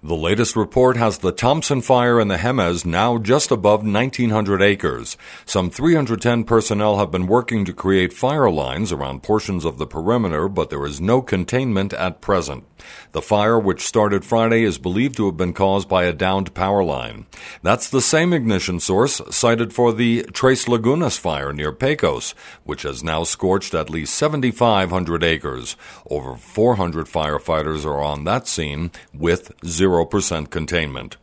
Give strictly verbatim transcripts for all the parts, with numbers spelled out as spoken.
The latest report has the Thompson Fire in the Jemez now just above nineteen hundred acres. Some three hundred ten personnel have been working to create fire lines around portions of the perimeter, but there is no containment at present. The fire, which started Friday, is believed to have been caused by a downed power line. That's the same ignition source cited for the Tres Lagunas fire near Pecos, which has now scorched at least seven thousand five hundred acres. Over four hundred firefighters are on that scene with zero percent containment.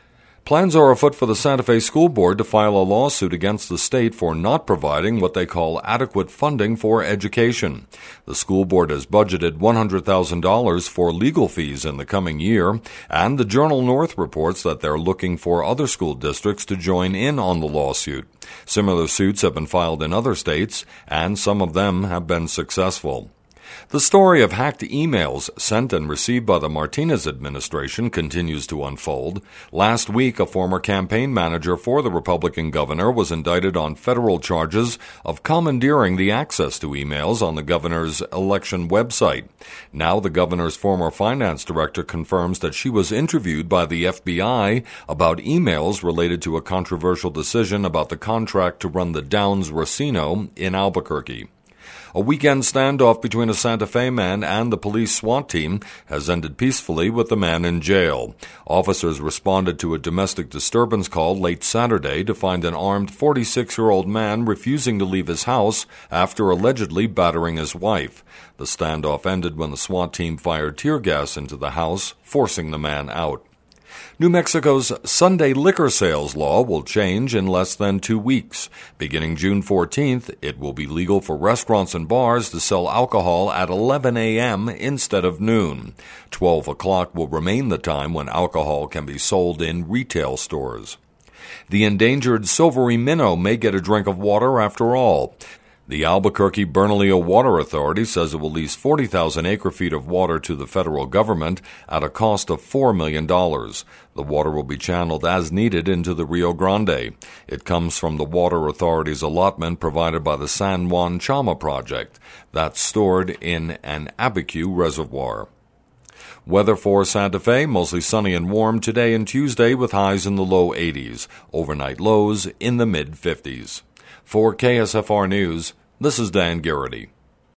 Plans are afoot for the Santa Fe School Board to file a lawsuit against the state for not providing what they call adequate funding for education. The school board has budgeted one hundred thousand dollars for legal fees in the coming year, and the Journal North reports that they're looking for other school districts to join in on the lawsuit. Similar suits have been filed in other states, and some of them have been successful. The story of hacked emails sent and received by the Martinez administration continues to unfold. Last week, a former campaign manager for the Republican governor was indicted on federal charges of commandeering the access to emails on the governor's election website. Now the governor's former finance director confirms that she was interviewed by the F B I about emails related to a controversial decision about the contract to run the Downs Racino in Albuquerque. A weekend standoff between a Santa Fe man and the police SWAT team has ended peacefully with the man in jail. Officers responded to a domestic disturbance call late Saturday to find an armed forty-six-year-old man refusing to leave his house after allegedly battering his wife. The standoff ended when the SWAT team fired tear gas into the house, forcing the man out. New Mexico's Sunday liquor sales law will change in less than two weeks. Beginning June fourteenth, it will be legal for restaurants and bars to sell alcohol at eleven a.m. instead of noon. twelve o'clock will remain the time when alcohol can be sold in retail stores. The endangered silvery minnow may get a drink of water after all. The Albuquerque-Bernalillo Water Authority says it will lease forty thousand acre-feet of water to the federal government at a cost of four million dollars. The water will be channeled as needed into the Rio Grande. It comes from the Water Authority's allotment provided by the San Juan Chama Project. That's stored in an Abiquiu reservoir. Weather for Santa Fe, mostly sunny and warm today and Tuesday with highs in the low eighties. Overnight lows in the mid-fifties. For K S F R News, this is Dan Garrity.